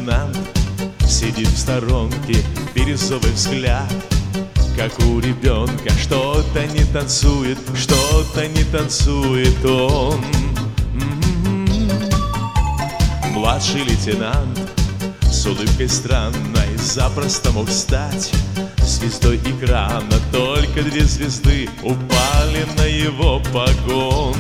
лейтенант сидит в сторонке, бирюзовый взгляд, как у ребенка. Что-то не танцует, что-то не танцует он. Младший лейтенант с улыбкой странной запросто мог стать звездой экрана. Только 2 звезды упали на его погон.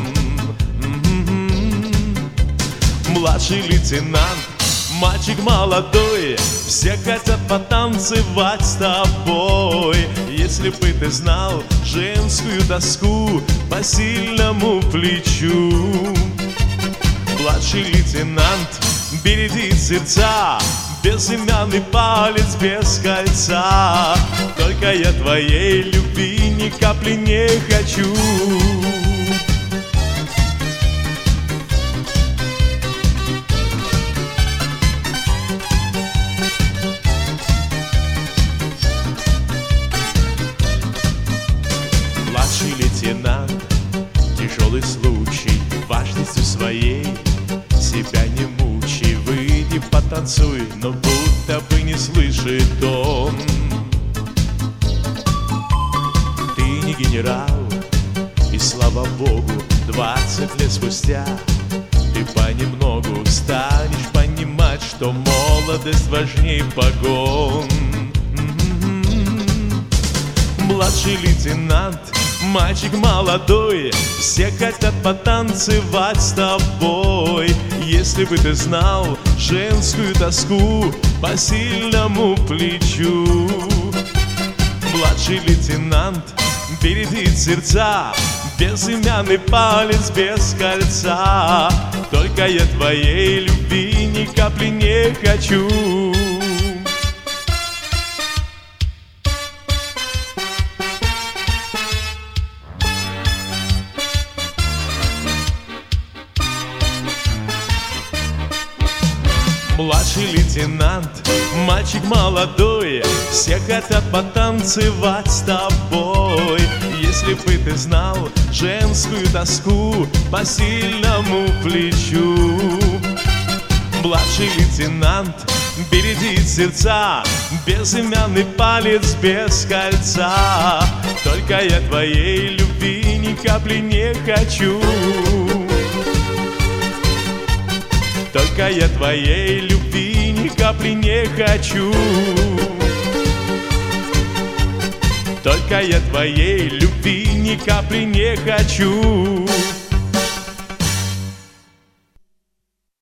Младший лейтенант, мальчик молодой, все хотят потанцевать с тобой. Если бы ты знал женскую тоску по сильному плечу. Младший лейтенант бередит сердца, безымянный палец без кольца. Только я твоей любви ни капли не хочу. Младший лейтенант, тяжелый случай, важностью своей себя не мучай. Выйди, потанцуй, но будто бы не слышит он. Ты не генерал, и слава богу, 20 лет спустя ты понемногу станешь понимать, что молодость важней погон. Младший лейтенант, мальчик молодой, все хотят потанцевать с тобой. Если бы ты знал женскую тоску по сильному плечу. Младший лейтенант бередит сердца, безымянный палец без кольца. Только я твоей любви ни капли не хочу. Младший лейтенант, мальчик молодой, все хотят потанцевать с тобой. Если бы ты знал женскую тоску по сильному плечу. Младший лейтенант бередит сердца, безымянный палец без кольца. Только я твоей любви ни капли не хочу. Только я твоей любви ни капли не хочу. Только я твоей любви ни капли не хочу.